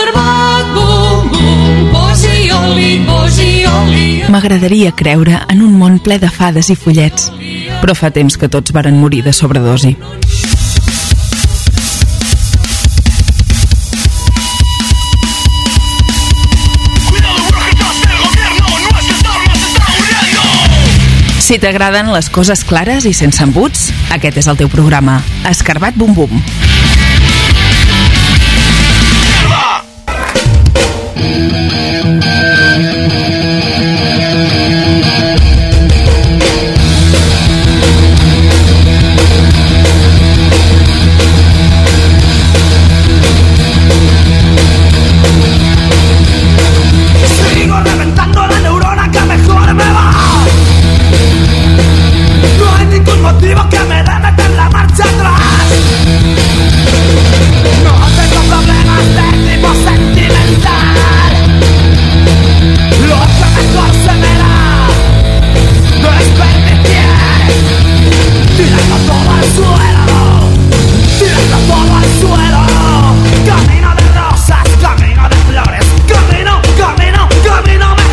escarbat, bum, bum, posi oli, posi oli. M'agradaria creure en un món ple de fades i follets, però fa temps que tots varen morir de sobredosi. Si t'agraden les coses clares i sense embuts, aquest és el teu programa. Escarbat Bum Bum. Que me dé meter la marcha atrás. No tengo problemas de tipo sentimental. Lo que mejor se me da es permitir tirarlo todo al suelo, tirarlo todo al suelo. Camino de rosas, camino de flores, camino, camino, camino mejores.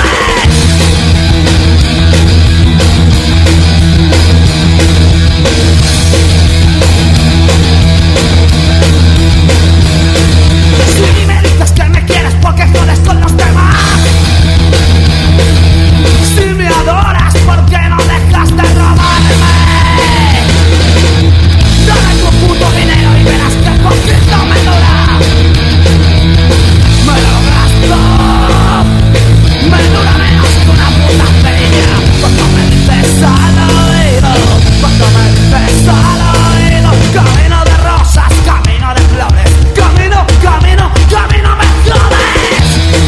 Si me dices que me quieres porque jodes con los demás, si me adoras porque no dejas de robarme, dame tu puto dinero y verás que poquito me dura. Me lo gasto, me dura menos que una puta feria. Cuando me dices al oído, cuando me dices al oído, camino de rosas, camino de flores, camino, camino, camino me jodes.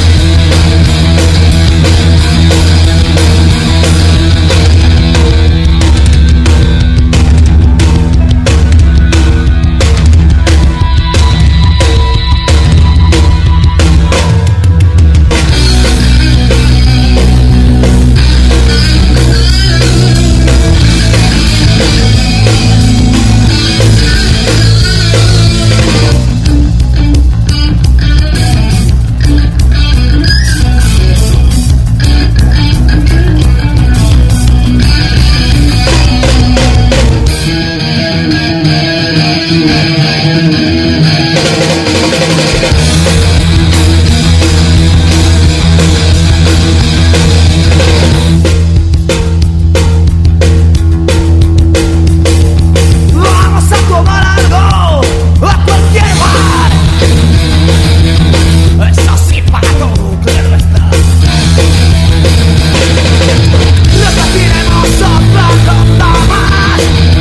Vamos a tomar algo a cualquier bar. Eso sí, para tu claro está. Repetiremos otra ronda más.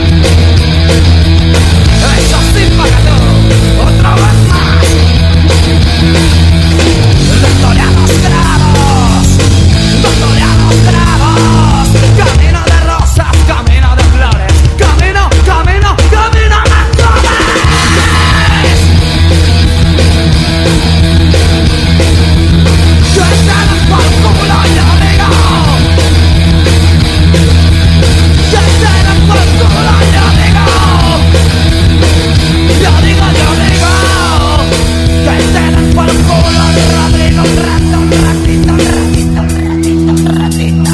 Eso sí, para tú, otra vez más. Doctorianos grados, doctorianos grados. Camino de rosas, camino de flores, camino, camino, camino me jodes. Que te den por culo, yo digo. Que te den por culo, yo digo. Yo digo, yo digo. Que te den por culo, Rodrigo, un rato, un ratito, un ratito, un ratito, un ratito.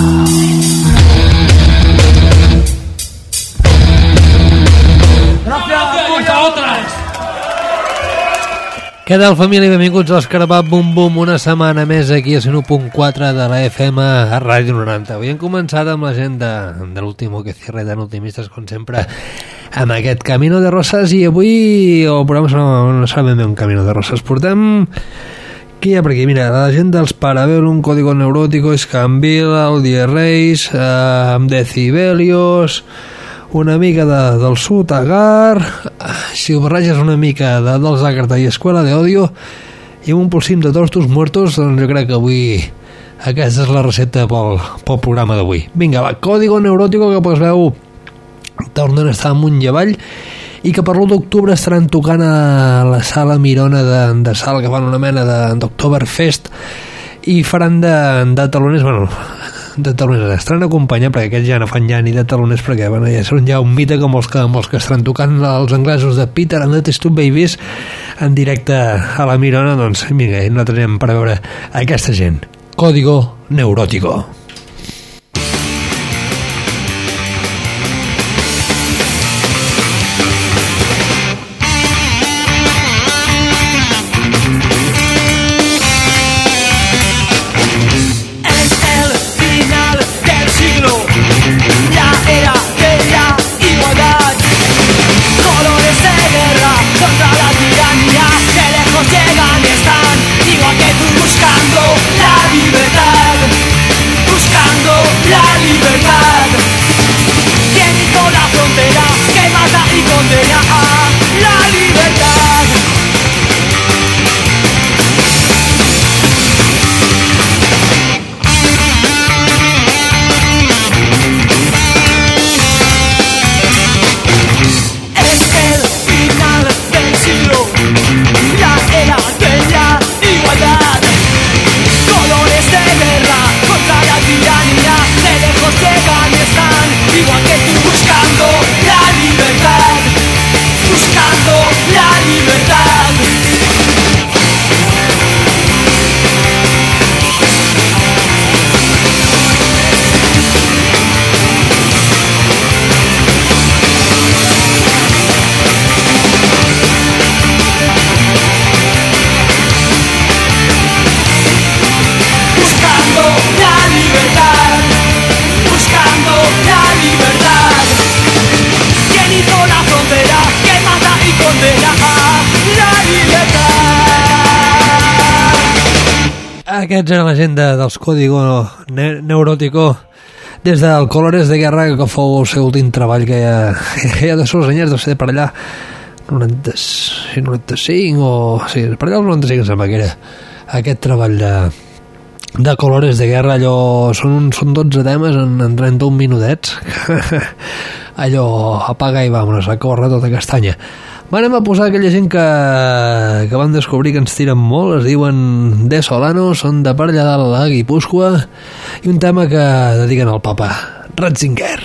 Què tal, família? Benvinguts a l'Escarbat Bum Bum, una setmana més aquí a 101.4 de la FM a Ràdio 90. Avui hem començat amb la gent de l'último que cierre tan optimistes, com sempre, amb aquest Camino de Rosas, i avui el programa no serà ben bé un Camino de Rosas. Portem... Què hi ha per aquí? Mira, la gent dels Parabellum, Código Neurótico, Escambila, el Die Reis, amb Decibelios, una mica del Sud, Agar, si ho barreges una mica dels Agartha i Escuela de Odio, i un polsim de Tots tus muertos, doncs jo crec que avui aquesta és la recepta pel programa d'avui. Vinga, va, Código Neurótico, que pues veu tornen a estar amunt i avall, i que per l'1 d'octubre estaran tocant a la Sala Mirona de Salt, que fan una mena d'Octoberfest, i faran de taloners, bueno, de taloners. Estaran acompanyats, perquè aquests ja no fan ja ni de taloners, perquè bueno, ja són ja un mite com els que estaran tocant els anglesos de Peter and the Test Babies en directe a la Mirona. Doncs vinga, nosaltres anem per a veure aquesta gent. Código Neurótico. Llegan y están igual que tú buscando la libertad, buscando la libertad. ¿Quién hizo la frontera que mata y condena a la libertad? Es el final del siglo, la era de la igualdad. Colores de guerra contra la tiranía, de lejos llegan y están igual que tú buscando la libertad, buscando la libertad. Buscando la libertad, buscando la libertad. ¿Quién hizo la frontera que mata y condena a la libertad? Aquests eren la gent dels Código Neurótico des del Colores de Guerra, que fou el seu últim treball, que ja de sols anyers, deu ser per allà 95 o... sí, per allà el 95 em sembla que era aquest treball de Colores de Guerra. Allò són 12 temes en 31 minutets. Allò apaga i vámonos, a córrer tota castanya. Anem a posar aquella gent que vam descobrir que ens tiren molt. Es diuen De Solano, són de per allà dalt a Guipúscoa, i un tema que dediquen al papa Ratzinger.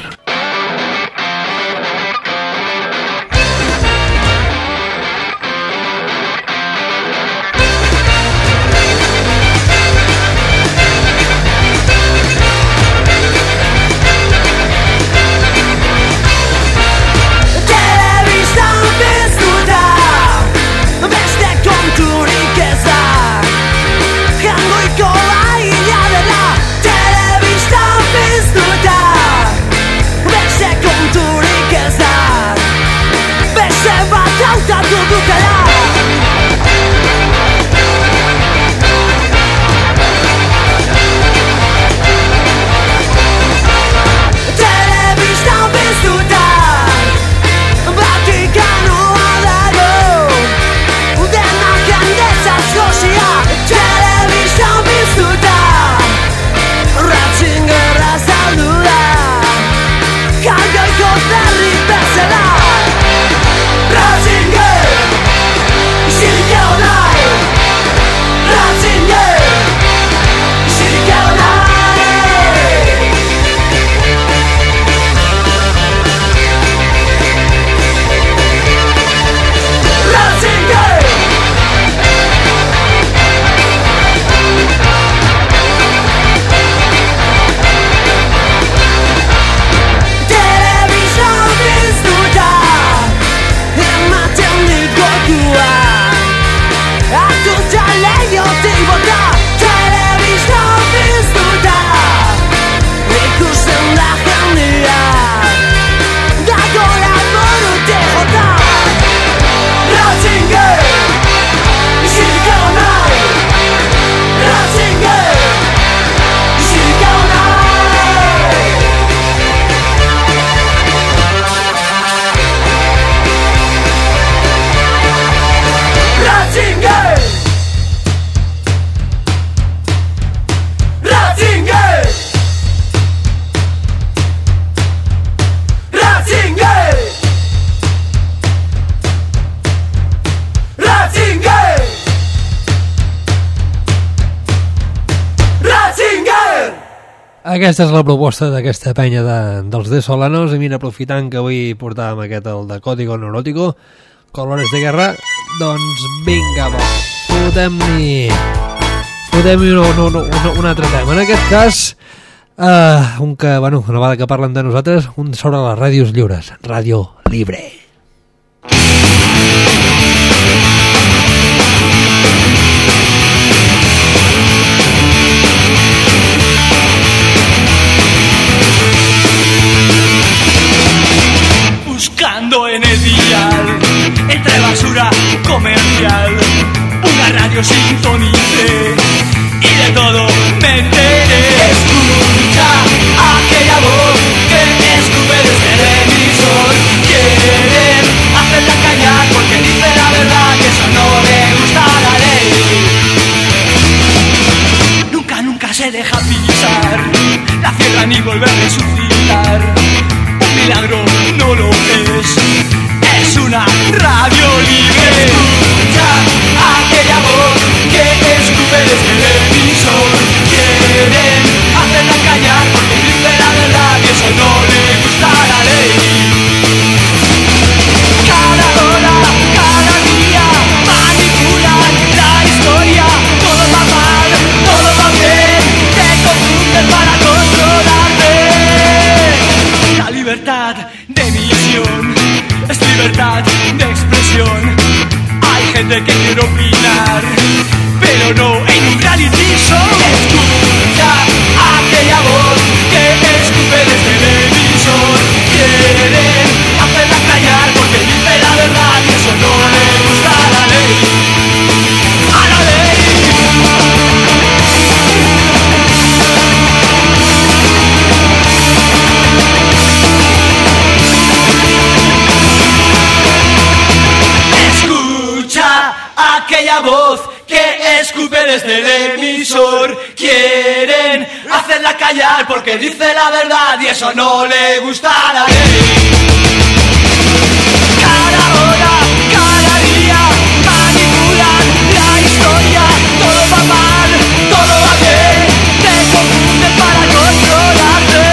Jango iko baina dela, telebista piztuta. Aquesta és la proposta d'aquesta penya dels de Solanos, i mira, aprofitant que avui portàvem aquest, el de Código Neurótico, Colores de Guerra, doncs vinga, va, fotem-hi un altre tema. En aquest cas, un que, bueno, una vegada que parlen de nosaltres, un sobre les ràdios lliures, Ràdio Libre. Buscando en el dial, entre basura comercial, una radio sintonice y de todo me enteré. Escucha aquella voz que escupe desde el emisor. Quieren hacerla callar porque dice la verdad que eso no le gusta a la ley. Nunca se deja pisar, la cierran y vuelve a resucitar. Milagro no lo es una radio libre. Escucha aquella voz que escupe desde el emisor. Quieren hacerla callar porque dice la verdad y eso no le gusta a la ley. Cada hora, cada día manipulan la historia. Todo va mal, todo va bien, te confunden para controlarte. La libertad de emisión es libertad de expresión. Hay gente que quiere opinar, pero no en un reality show. Escucha aquella voz que escupe desde el emisor. Quieren hacerla callar porque dice la verdad y eso no le gusta a la ley. ¡A la ley! Aquella voz que escupe desde el emisor. Quieren hacerla callar porque dice la verdad y eso no le gusta a la ley. Cada hora, cada día manipulan la historia. Todo va mal, todo va bien, te confunden para controlarte.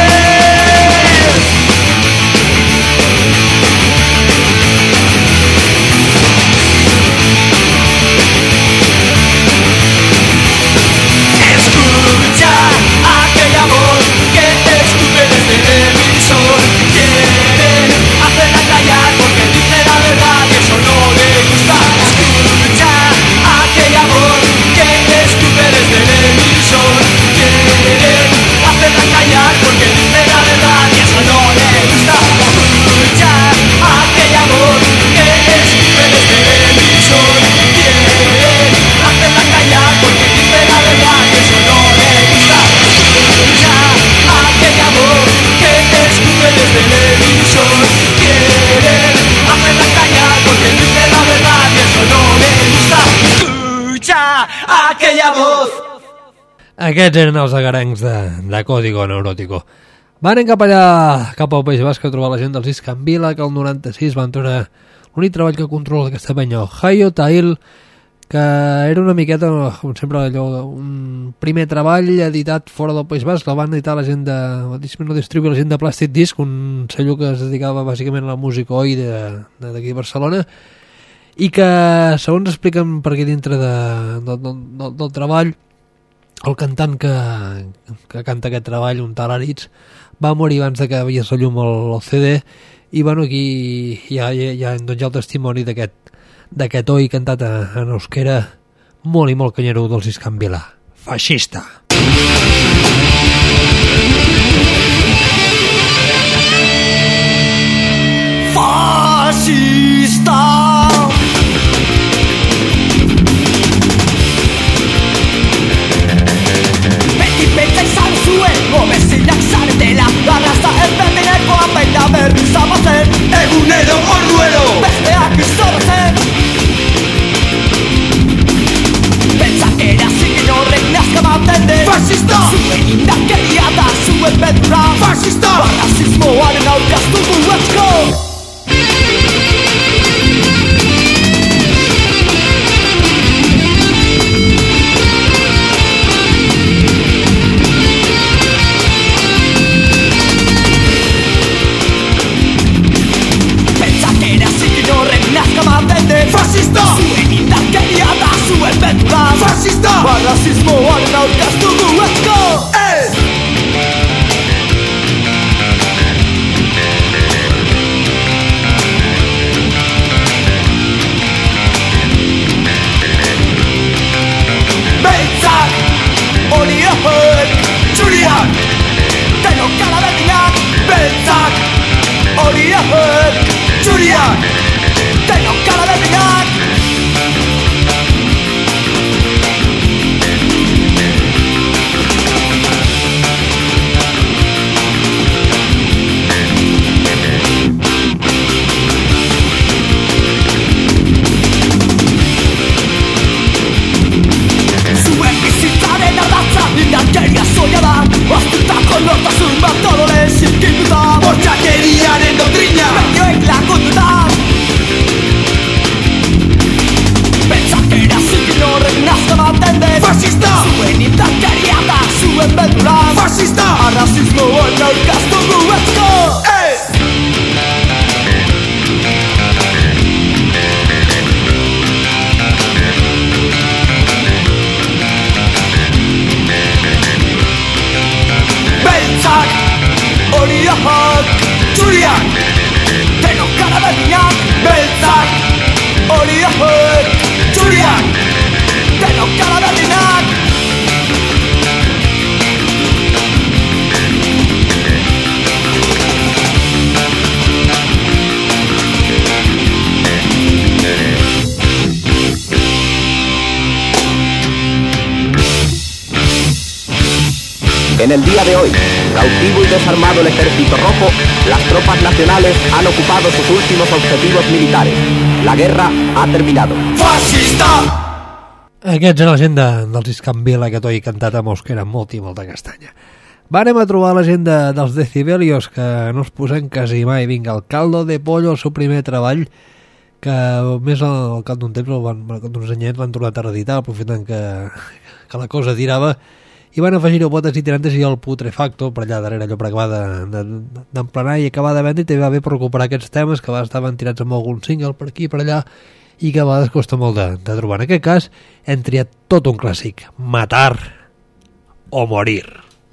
Aquella voz que escupe desde el emisor. Quieren hacerla callar porque dice la verdad y eso no le gusta. Escucha aquella voz que escupe desde el emisor. Quieren hacerla callar porque dice la verdad y eso no le gusta. Escucha aquella voz que escupe desde el emisor. Quieren hacerla callar porque dice la verdad y eso no le gusta. Escucha aquella voz que escupe desde el emisor. Quieren hacerla callar porque dice la verdad y eso no le gusta. Escucha aquella voz. Aquests eren els agarencs de Código Neurótico. Van anar cap allà, cap al País Basc, a trobar la gent dels Iscanvila, que el 96 van treure l'únic treball que controla aquesta penya, Hayo Tail, que era una miqueta, com sempre, allò, un primer treball editat fora del País Basc. El van editar la gent no distribuir la gent de Plastic Disc, un cello que es dedicava bàsicament a la música oi d'aquí de Barcelona, i que, segons expliquen per aquí dintre del treball, el cantant que canta aquest treball, un tal Aritz, va morir abans de que havia la llum el CD, i bueno, aquí hi ha el testimoni d'aquest oi cantat en euskera molt i molt canyero dels Iscanvila. Feixista! Feixista! Beti pentsa izan zuen, gobezinak zaretela, garraza ezberdinekoan baita berri zabazen. Egunero orduero, besteak izorrazen. Pentsakera zikin horrek nazka baten den. Fascista! Zuen indarkeria da zuen bedura. Fascista! Barrazismoaren aurkaztu duetko. Julián, te lo cara de Linac. En el día de hoy, cautivo y desarmado el Ejército Rojo, las tropas nacionales han ocupado sus últimos objetivos militares. La guerra ha terminado. Fascista! Aquests era la gent dels Iscanvila, que tot he cantat a Mosquera amb molt i molta castanya. Va, anem a trobar la gent dels Decibelios, que no es posen quasi mai. Vinga, el Caldo de Pollo, el seu primer treball, que més al cap d'un temps, d'uns anyets, l'han tornat a reeditar, aprofitant que la cosa tirava, i van afegir-ho botes i tirantes i el Putrefacto, per allà darrere, allò per acabar d'emplenar i acabar de vendre, i també va bé per recuperar aquests temes que estaven tirats amb algun single per aquí i per allà, i que a vegades costa molt de trobar. En aquest cas hem triat tot un clàssic: Matar o Morir.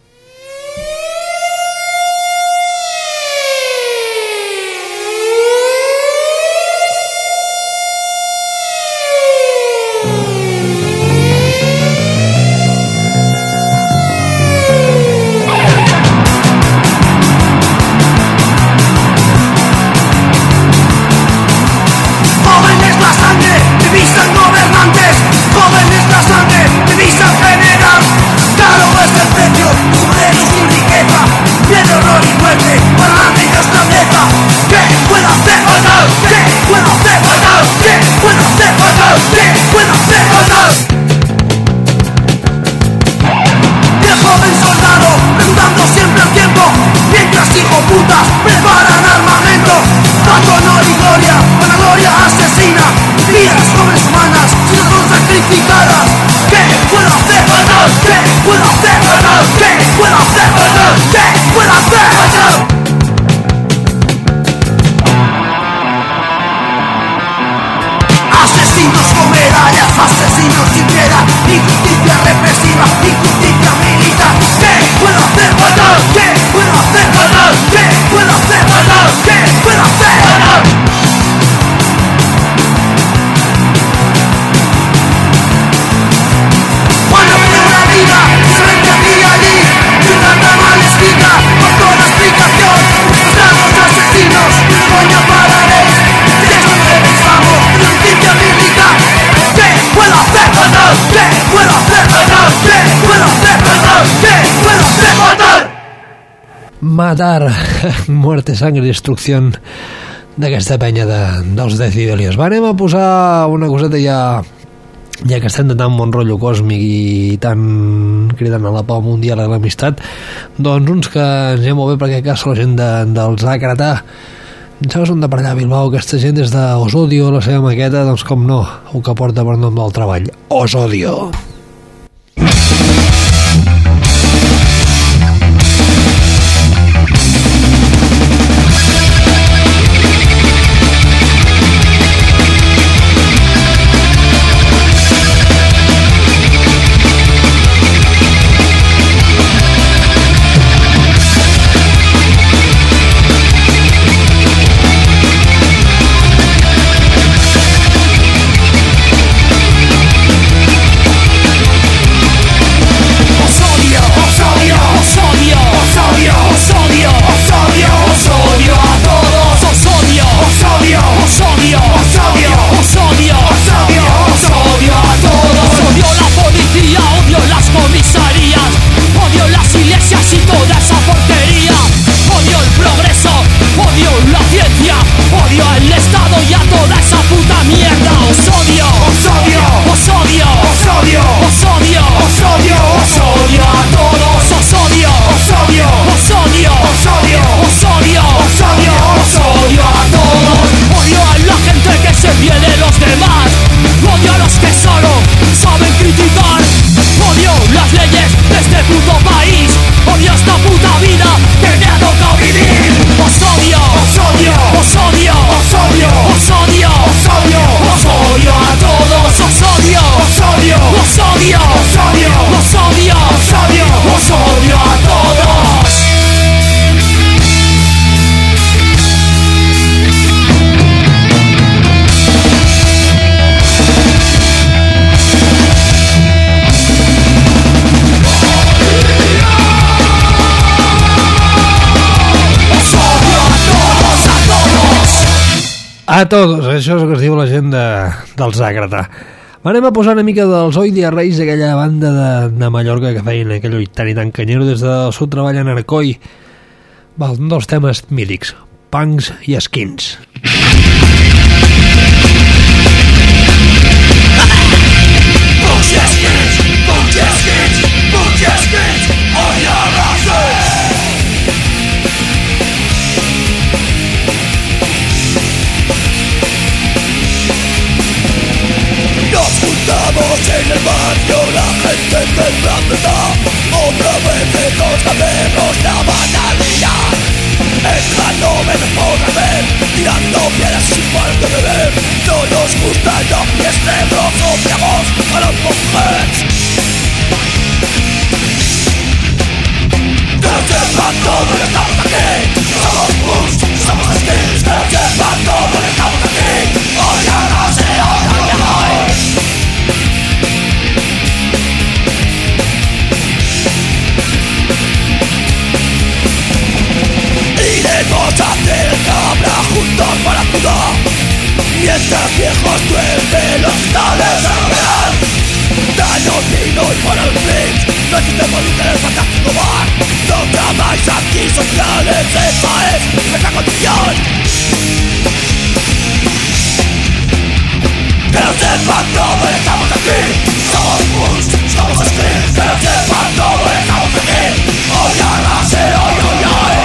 Matar, muerte, sangre i destrucció d'aquesta penya dels Decibelios. Va, anem a posar una coseta ja que estem de tant bon rotllo còsmic i tan cridant a la pau mundial, a l'amistat, doncs uns que ens hi molt bé, perquè cas la gent dels Àcrata, em sembla que són de per allà a Bilbao, aquesta gent des d'Osodio, la seva maqueta, doncs com no, el que porta per nom del treball, Osodio. A tots, això és el que es diu la gent dels Àgrata. Anem a posar una mica dels Oi Dia Reis, aquella banda de Mallorca que feien aquell oi tan i tan canyero des del seu treball en Arcoi. Un dels temes mítics, punks i skins. Punks i skins, punks i skins, punks i skins, Oi Dia Reis. Nos juntamos en el barrio, la gente temblando está. Otra vez nos cambiamos la banalidad. Echándonos por beber, tirando piedras sin par de beber. No nos gustan los pies negros, odiamos a los mujeres. Que lo sepan todos, estamos aquí. Somos punks, somos skins. Que lo sepan todos, estamos aquí. Hoy a la se, hoy a la hoy. Iremos a hacer cabra juntos para cuidar. Mientras viejos duermen, los tales a ver. Danos vino y para los drinks. No existe política en el fantástico bar. No tramáis aquí sociales, esa es nuestra condición. Que lo sepan todos, estamos aquí. Somos punks, somos skins. Que lo sepan todos, estamos aquí. Hoy a la se, hoy, hoy, hoy.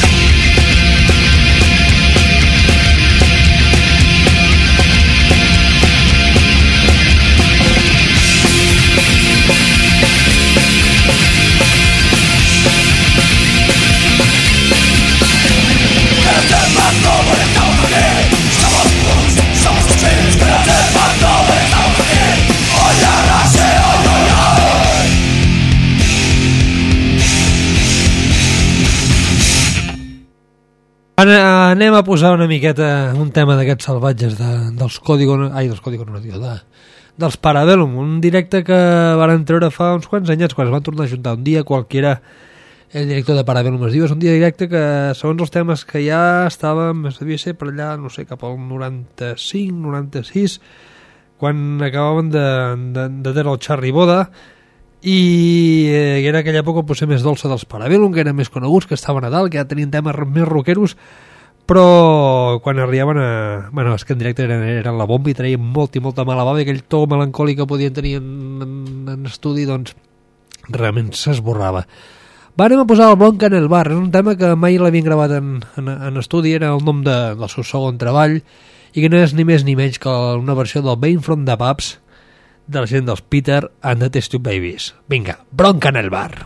Anem a posar una miqueta un tema d'aquests salvatges dels Código no, dels Parabellum, un directe que van treure fa uns quants anyets quan es van tornar a juntar un dia qualquiera. El director de Parabellum es diu, és un dia directe que segons els temes que ja estàvem, devia ser per allà, no sé, cap al 95, 96, quan acabaven de treure el Charry Boda, i era aquella època potser més dolça dels Parabellum, que eren més coneguts, que estaven a dalt, que ja tenien temes més rockeros, però quan arribaven a... Bueno, és que en directe eren la bomba i traien molt i molta mala bava, i aquell to melancòlic que podien tenir en estudi, doncs realment s'esborrava. Anem a posar el Bronca en el bar, és un tema que mai l'havien gravat en estudi, era el nom del seu segon treball, i que no és ni més ni menys que una versió del Bane from the Pubs, de la gent dels Peter and the Test Tube Babies. Vinga, Bronca en el bar.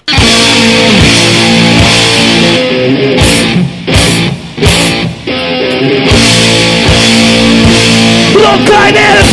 Bronca en el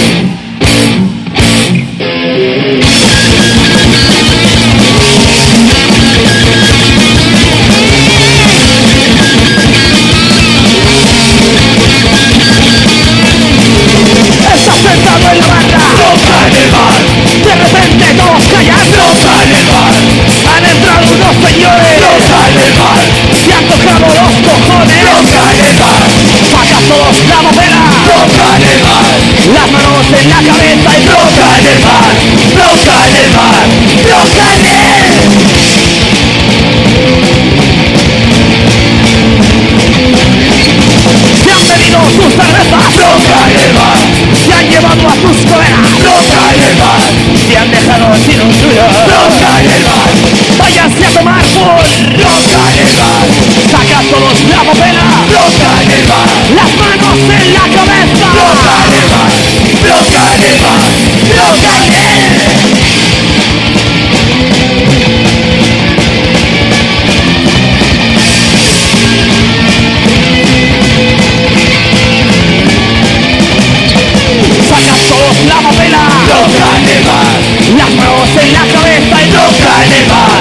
Estás sentado en la barra, bronca en el bar. De repente todos callan, bronca en el bar. Han entrado unos señores, bronca en el bar. Se han tocado los cojones, bronca en el bar. Saca todos la botella, bronca en el bar. Las manos en la cabeza y bronca en el bar. Bronca en el bar, bronca en el. Se han bebido sus cervezas, bronca en el bar. Se han llevado a sus colegas, bronca en el bar. Se han dejado sin un suyo, bronca en el bar. Váyanse a tomar por bronca en el bar. Saca todos la papela, bronca en el bar. Las manos en la cabeza, bronca en el bar. Bronca en el bar, bronca en el. Saca todos la papela, bronca en el bar. Las manos en la cabeza y bronca en el bar.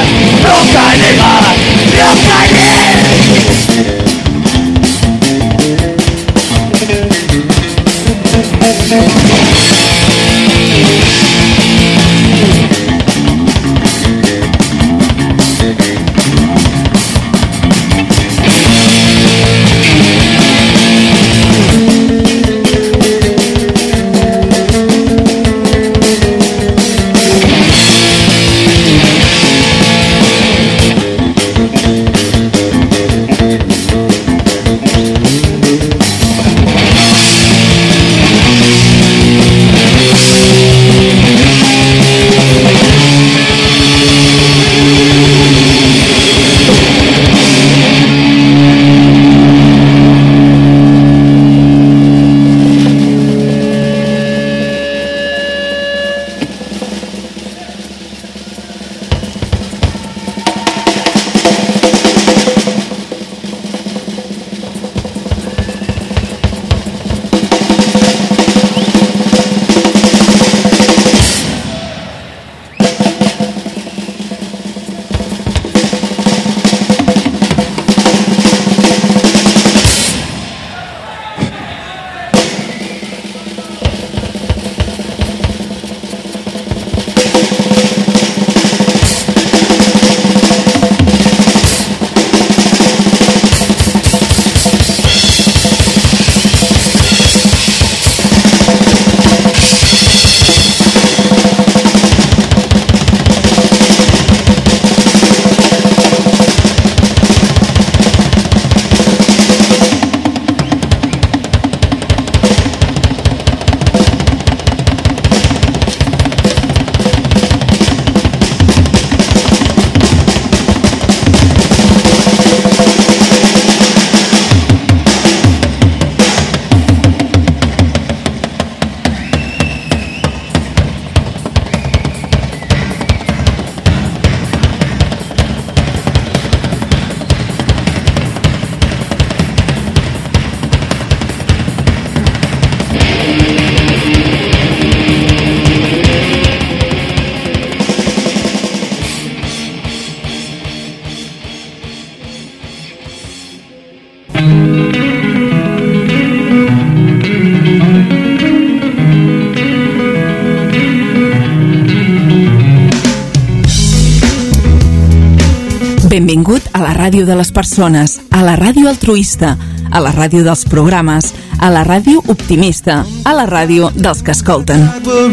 Benvingut a la ràdio de les persones, a la ràdio altruista, a la ràdio dels programes, a la ràdio optimista, a la ràdio dels que escolten.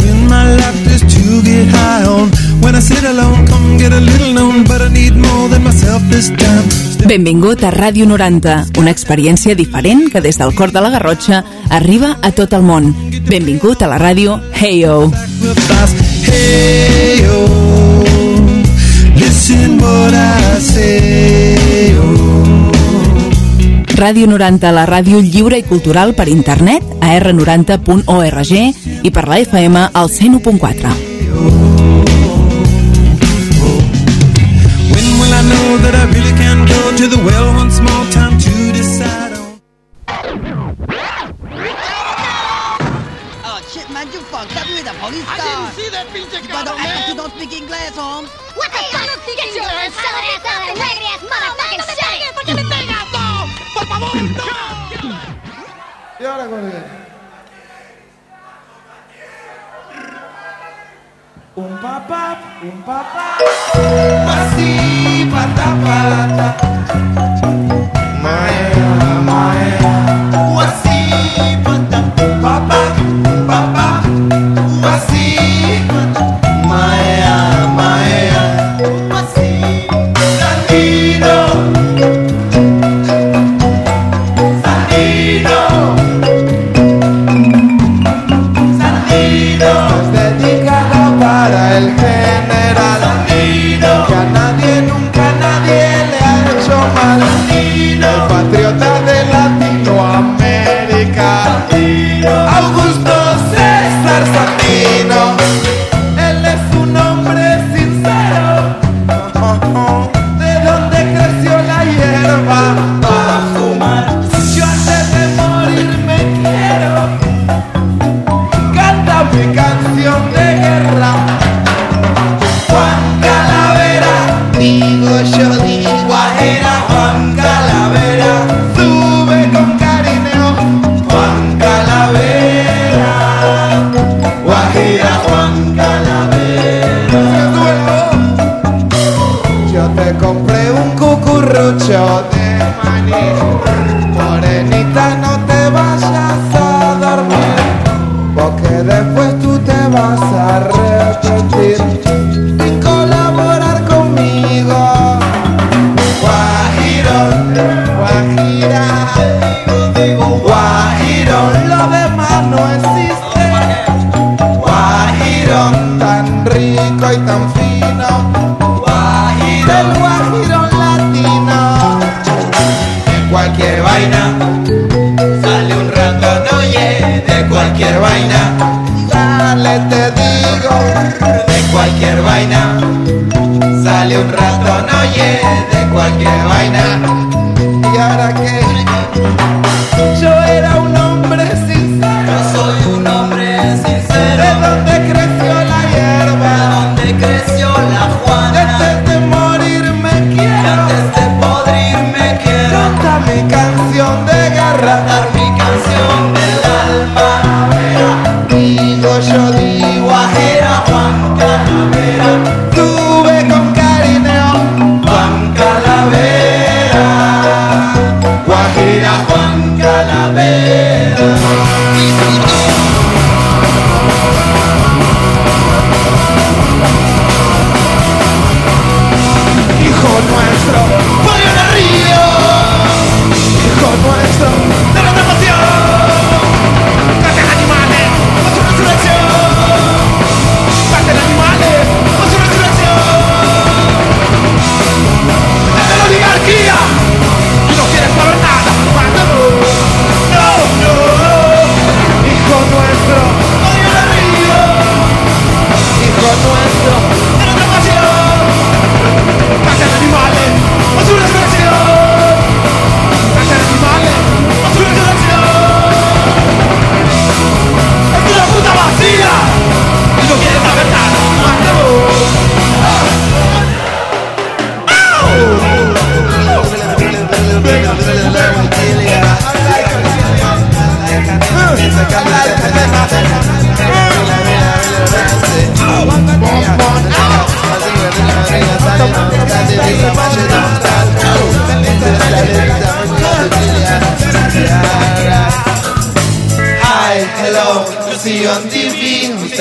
Benvingut a Ràdio 90, una experiència diferent que des del cor de la Garrotxa arriba a tot el món. Benvingut a la ràdio Hey-O. Listen what I say, oh. Ràdio 90, la ràdio lliure i cultural per internet a r90.org i per la FM al 101.4. When will I know that I really can go to the well once more time to decide on... Oh shit man, you fucked up with the police car. I didn't see that pinche car, man. I thought you don't speak English, Holmes. What the fuck? Get your ass out of that angry ass motherfucking shit! ¿Por qué me pegas? ¡No! ¡Por favor, no! ¿Y ahora cuál es? Un papá, así, pata, Maya, así, papá, así, Maya. Para el general Sandino, que a nadie, nunca nadie le ha hecho mal. Sandino, el patriota de Latinoamérica. Sandino, Augusto César Sandino. Él es un hombre sincero, de donde creció la hierba para fumar. Yo antes de morir me quiero, canta mi canción de guerra. Juan Calavera, yo digo era Juan Calavera, sube con cariño, Juan Calavera, Guajira Juan Calavera. Yo te compré un cucurrucho de maní, morenita no te vayas a dormir, porque después tú te vas a arrepentir y colaborar conmigo. Guajirón, lo demás no existe. Guajirón, tan rico y tan fino. El guajirón latino. De cualquier vaina sale un ratón, oye, de cualquier vaina. Dale, te digo, de cualquier vaina sale un ratón, oye, de cualquier vaina. ¿Y ahora qué? Yo era un hombre sincero. Yo soy un hombre sincero. ¿De dónde creció la hierba? ¿De dónde creció la Juana? Antes de morir me quiero. Antes de podrirme quiero. Canta mi canción de guerra. Cantar mi canción del alma. Yo digo Guajira Juan Calavera, tuve con cariño Juan Calavera, Guajira Juan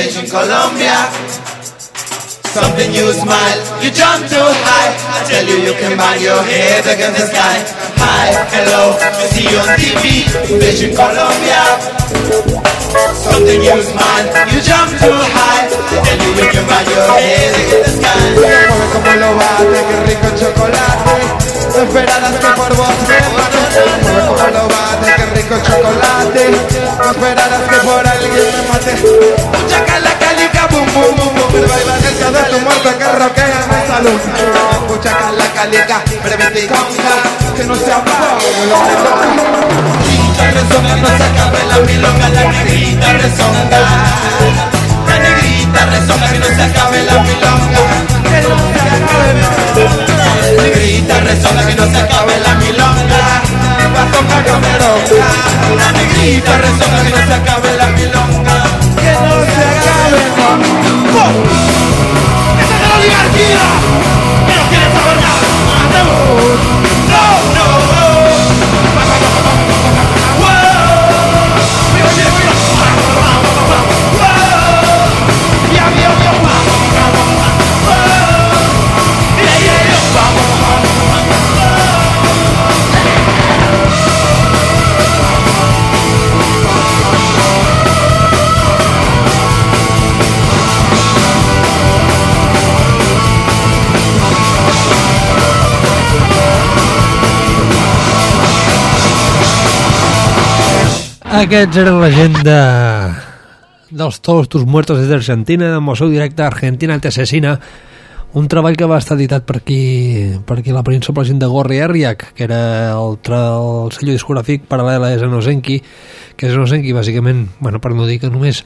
stage in Colombia. Something you smile, you jump too high. I tell you, you can bang your head against the sky. Hi, hello, I see you on TV, stage in Colombia. Something you smile, you jump too high. I tell you, you can bang your head against the sky. Mueve como lo bate, qué rico el chocolate. No esperarás que por vos me mate. Mueve como lo bate, qué rico el chocolate. No esperarás que por alguien me mate. Mucha cala, calica, bum, bum, bum, bum. El bailanencia de tu muerto que roquea mi salud. Mucha cala, calica, brevete y conga. Que no se apague lo que toca. Grita, rezonga, no se acabe la milonga. La negrita rezonga. La negrita rezonga, que no se acabe la milonga. Que no se acabe la milonga. La negrita rezonga, que no se acabe la milonga. Va a tocar cameronga. La negrita rezonga, que no se acabe la milonga. Que no se acabe la milonga. ¡Esa es la oligarquía! ¡Que no quiere saber nada! ¡No, no! Aquests eren la gent dels Todos tus muertos des d'Argentina, amb el seu directe Argentina te asesina, un treball que va estar editat per aquí la príncipe, la gent de Gorri Erriak, que era el sello discogràfic paral·lel a Zenosenki, que Zenosenki bàsicament, bueno, per no dir que només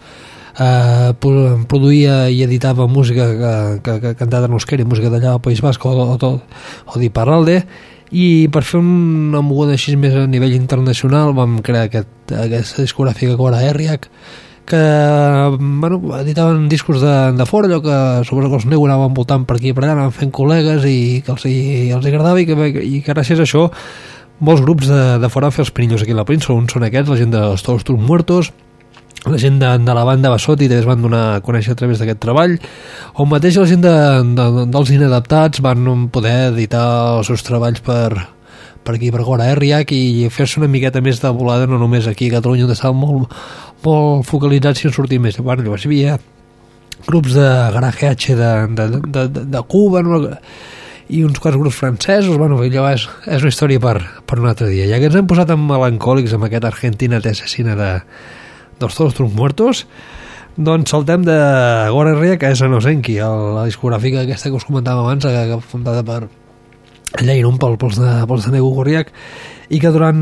produïa i editava música que cantada en euskera, música d'allà al País Basc o d'Iparralde, i per fer una moguda així més a nivell internacional vam crear aquesta discogràfica Gorri Erriak, que bueno, editaven discos de fora, allò que sobre els negres anaven voltant per aquí i per allà, anaven fent col·legues i que els agradava i que gràcies a això molts grups de fora van fer els perillos aquí a la Príncipe. Uns són aquests, la gent dels Todos tus muertos, la gent de la banda Basotti també es van donar a conèixer a través d'aquest treball, o mateix la gent dels Inadaptats van poder editar els seus treballs per aquí, per Gorri Erriak, i fer-se una miqueta més de volada, no només aquí a Catalunya, on estaven molt focalitzats i en sortir més. Bueno, llavors hi havia grups de Garage H de Cuba, no? I uns quants grups francesos. Bueno, allò és una història per un altre dia. Ja que ens hem posat amb melancòlics amb aquest Argentina te asesina dels Todos tus muertos, doncs saltem de Gorri Erriak, que és Zenosenki, la discogràfica aquesta que us comentàvem abans, fundada per Lleirum pels de Nego Gorriak, i que durant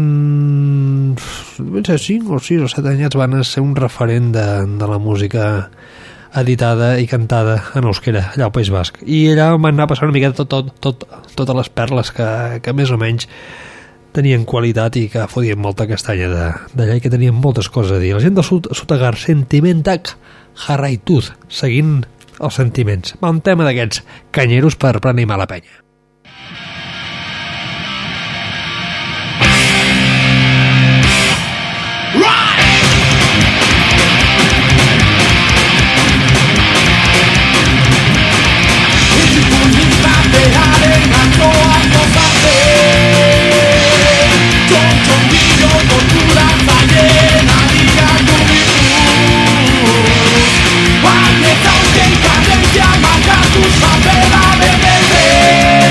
5 o 6 o 7 anyats van ser un referent de la música editada i cantada en euskera allà al País Basc, i allà van anar passant una miqueta totes les perles que més o menys tenien qualitat i que fodien molta castanya d'allà i que tenien moltes coses a dir. La gent del Sotagar, Sentimentak Jarraituz, seguint els sentiments. Va, un tema d'aquests canyeros per animar la penya. Marca tu sabela de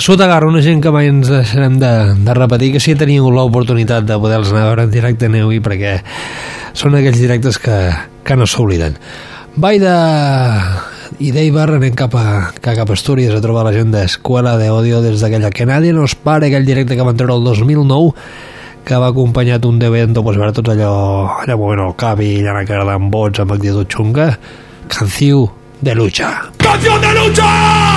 Sotagar, una gent que mai ens deixarem de repetir, que si teniu l'oportunitat de poder-los anar a veure en directe, aneu-hi, perquè són aquells directes que no s'obliden. I d'Eibar anem cap a Astúries a trobar la gent d'Escuela de Odio des d'aquella Que Nadie Nos Pare, aquell directe que van treure el 2009, que va acompanyat un evento, pues, veure tots allò movent el cavi, allà cagant bots amb actitud xunga. Canción de lucha. ¡Canción de lucha!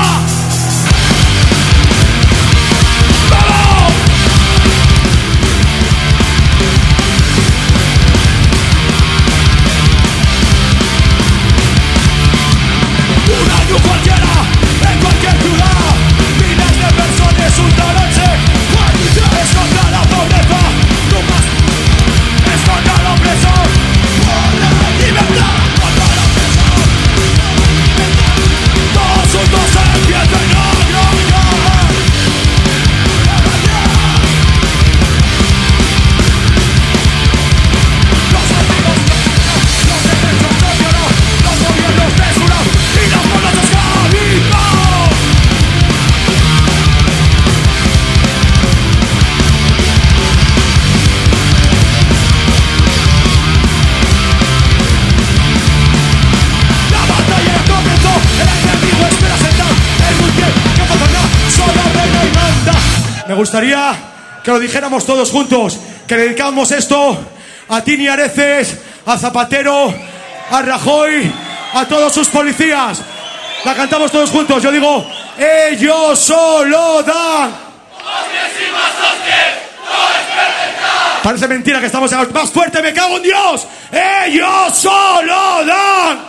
Me gustaría que lo dijéramos todos juntos, que le dedicamos esto a Tini Areces, a Zapatero, a Rajoy, a todos sus policías. La cantamos todos juntos. Yo digo, ellos solo dan. Parece mentira que estamos más fuerte, me cago en Dios. Ellos solo dan.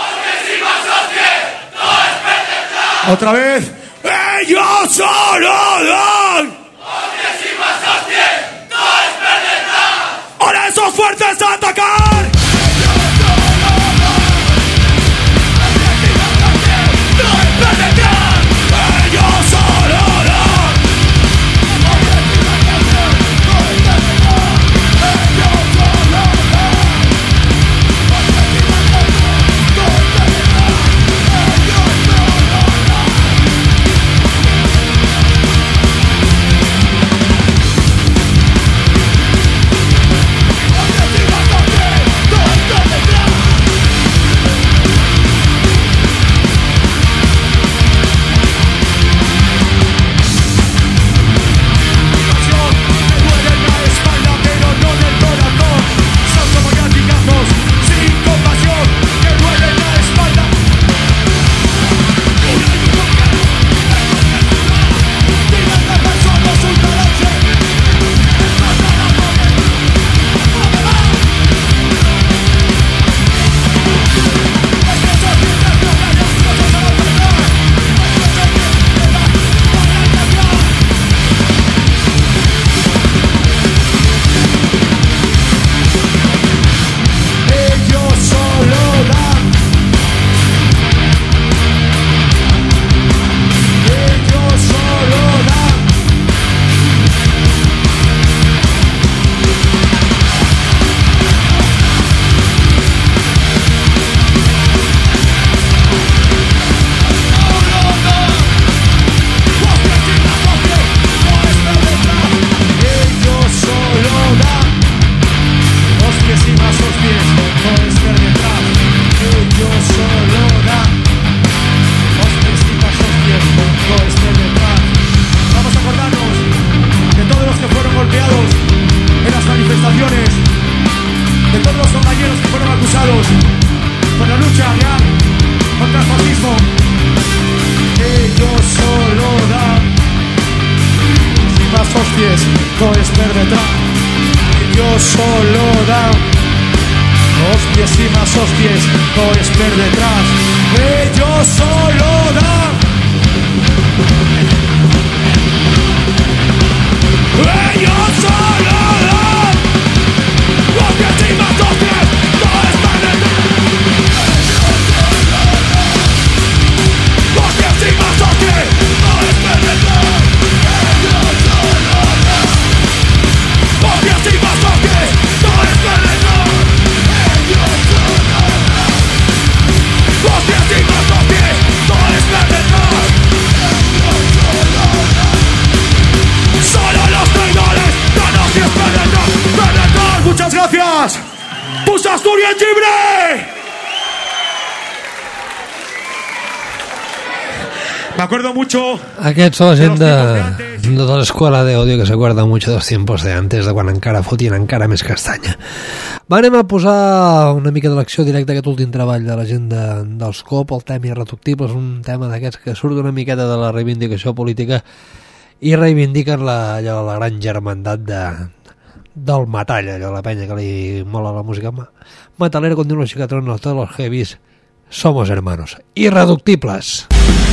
Otra vez. Ellos solo dan. ¡Ahora esos fuertes a atacar! Ellos solo dan. ¡Hostia, Asturias! ¡Pues Asturias libre! Me acuerdo mucho... Aquests són la gent de l'escola d'Odio que s'acorda mucho dels tiempos de antes, de quan encara fotien encara més castanya. Anem a posar una mica de l'acció directa aquest últim treball de la gent dels COP, el tema Irreductibles, un tema d'aquests que surt una miqueta de la reivindicació política i reivindiquen la gran germandat del metall, allò, la penya que li mola la música metalera, com diu la xicatrona, tots els heavies, somos hermanos. Irreductibles.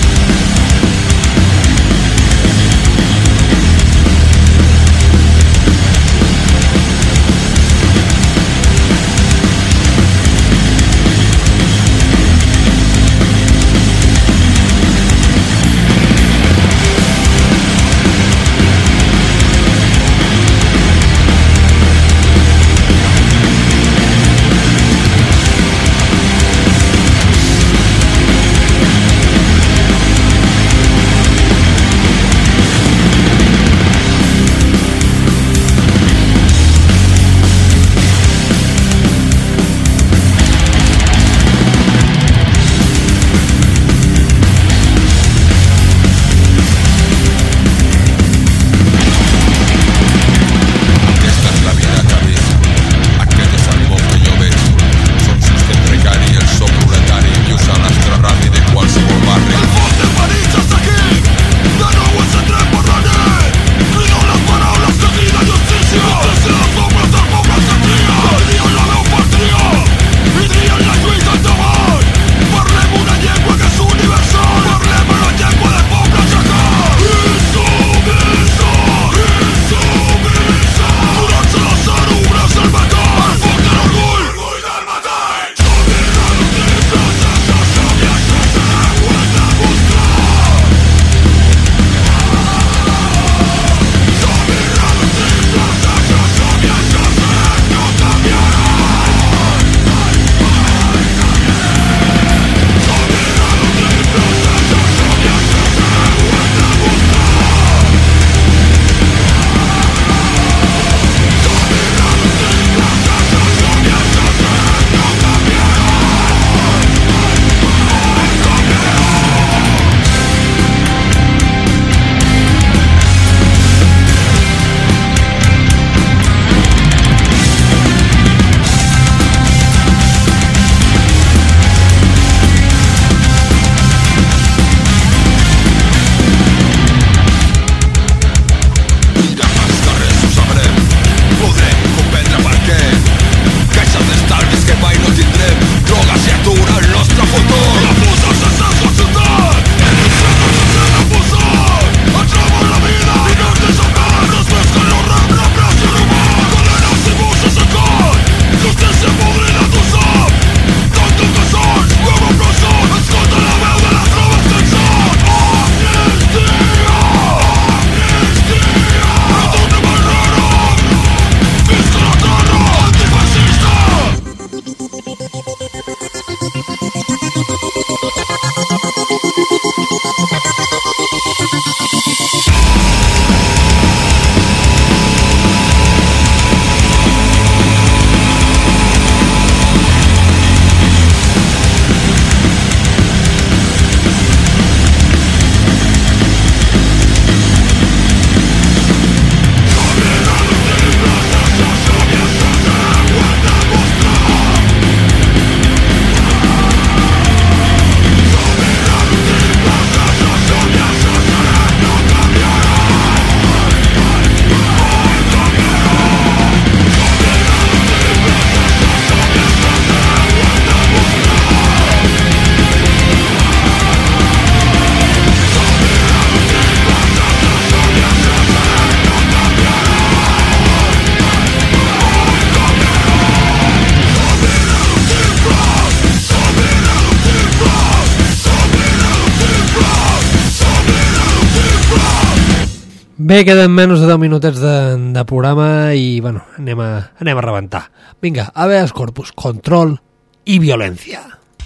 Bé, queden menys de 10 minutets de programa i, bueno, anem a rebentar. Vinga, habeas corpus, control i violència.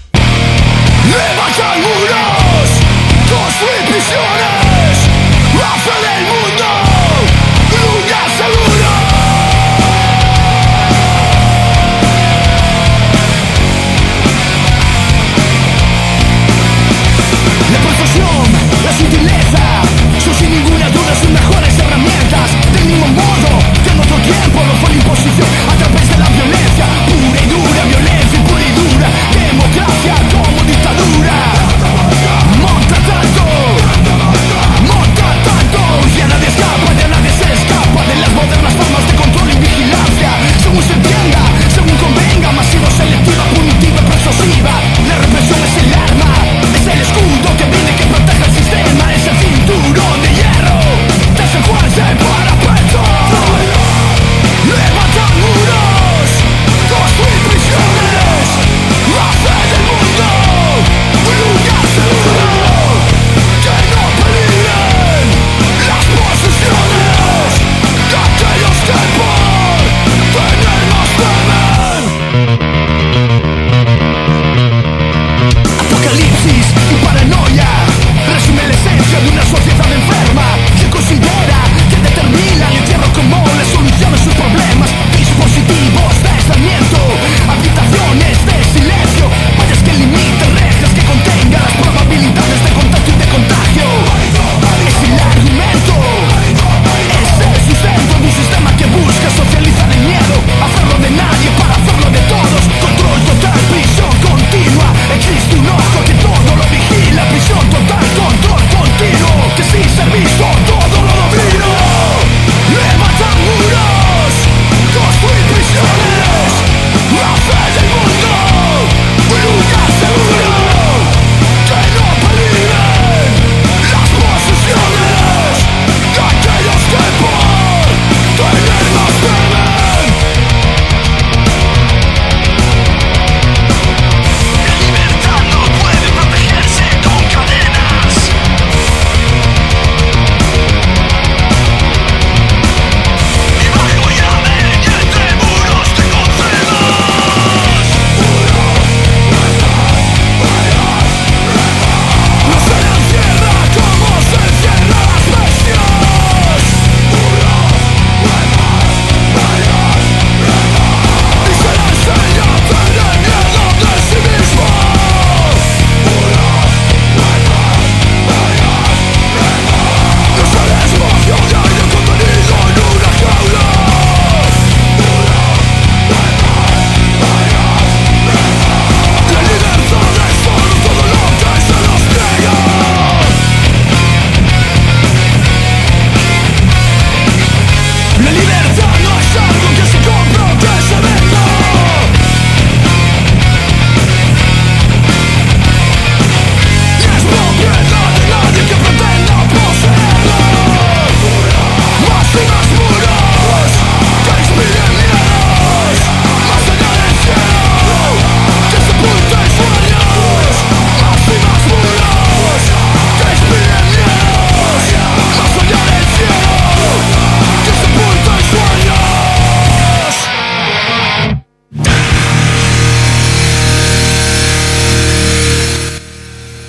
Levanta muros, construir prisiones, hacer del mundo lugar seguro.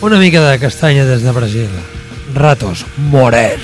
Una mica de castanya des de Brasil. Ratos Morer.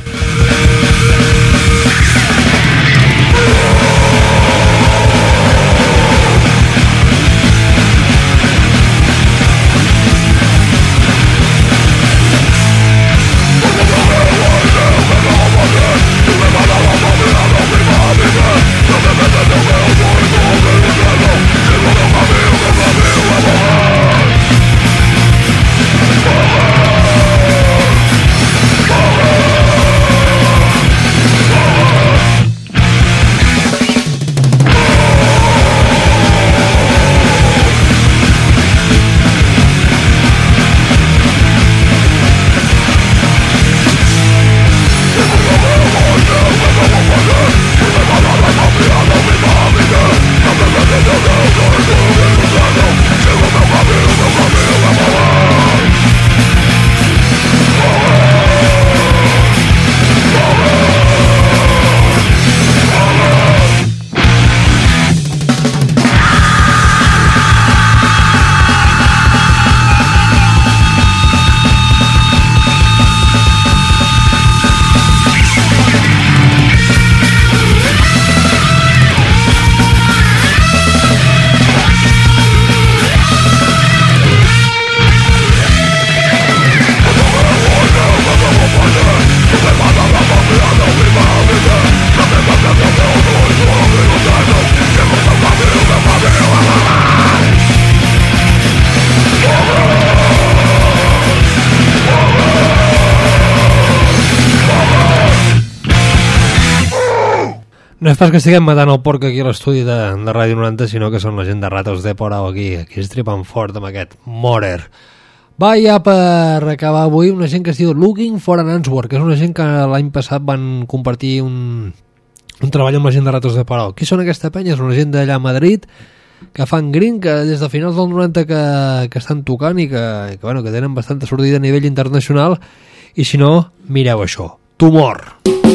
No és pas que estiguem matant el porc aquí a l'estudi de Ràdio 90, sinó que són la gent de Ratos de Porau aquí estripen fort amb aquest Morer. Va, ja per acabar avui, una gent que es diu Looking for an Answer, que és una gent que l'any passat van compartir un treball amb la gent de Ratos de Porau. Qui són aquesta penya? És una gent d'allà a Madrid que fan green, que des de finals del 90 que estan tocant i que tenen bastanta sortida a nivell internacional, i si no, mireu això, Tumor.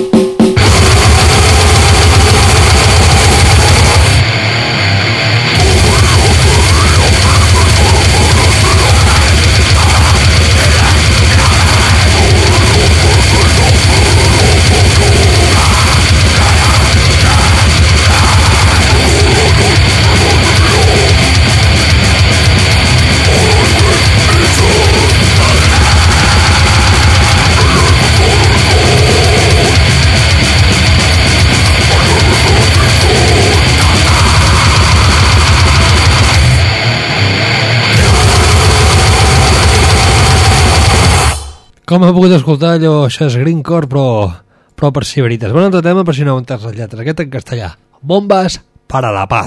Com he pogut escoltar allò, això és Greencore, però per si veritat. Bon altre tema per si no heu entès les lletres. Aquest en castellà. Bombas para la paz.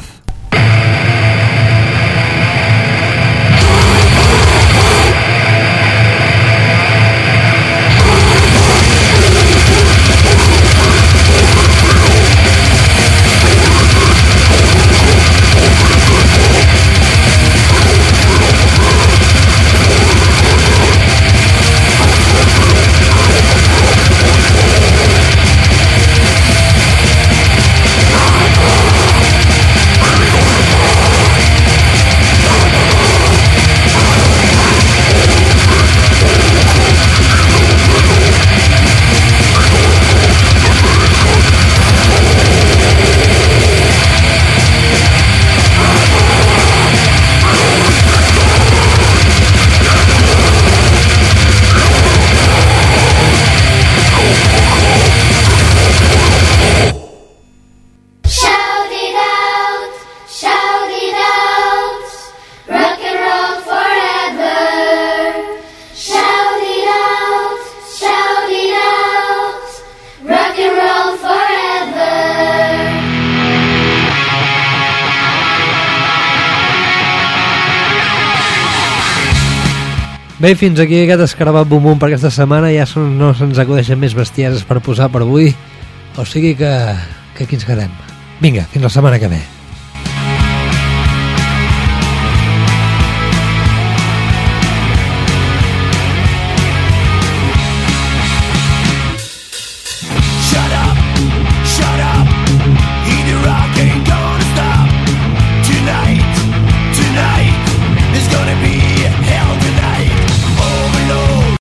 Bé, fins aquí aquest escarabat bum-bum per aquesta setmana. Ja no se'ns acudeixen més bestieses per posar per avui. O sigui que aquí ens quedem. Vinga, fins la setmana que ve.